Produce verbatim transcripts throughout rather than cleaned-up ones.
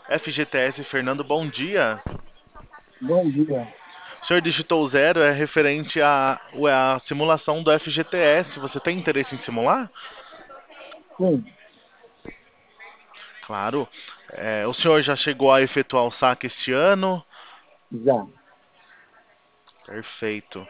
F G T S Fernando, bom dia. Bom dia. O senhor digitou zero, é referente à à simulação do F G T S. Você tem interesse em simular? Sim, Claro. É, o senhor já chegou a efetuar o saque este ano? já. Perfeito.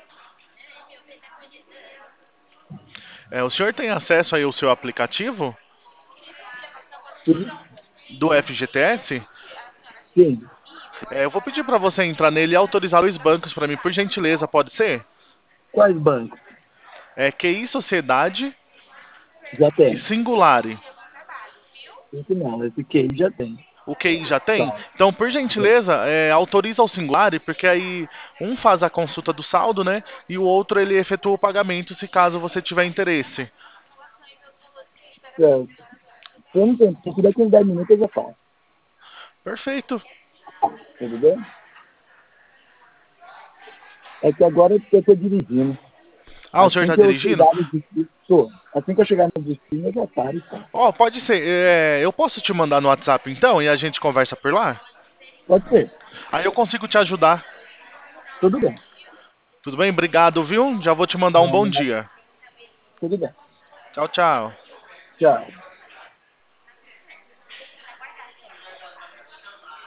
É, o senhor tem acesso aí ao seu aplicativo Sim, do F G T S? sim. É, eu vou pedir para você entrar nele e autorizar os bancos para mim, por gentileza, pode ser? Quais bancos? É Q I Sociedade Já e tem. Singulare. Esse não, esse Q I já tem. O Q I já tem? Tá. Então, por Tem. gentileza, é, autoriza o Singulare, porque aí um faz a consulta do saldo, né? E o outro ele efetua o pagamento, se caso você tiver interesse. Certo. Eu não tenho, se daqui uns dez minutos eu já faço. Perfeito. Tudo bem? É que agora eu estou dirigindo. Ah, o senhor Assim está que eu dirigindo? chegar no destino, tô. Assim que eu chegar no destino, eu já paro e faço. Ó, pode ser. É, eu posso te mandar no WhatsApp então e a gente conversa por lá? Pode ser. Aí eu consigo te ajudar. Tudo bem. Tudo bem? Obrigado, viu? Já vou te mandar um bom Ah, dia. tudo bem. Tchau, tchau. Tchau.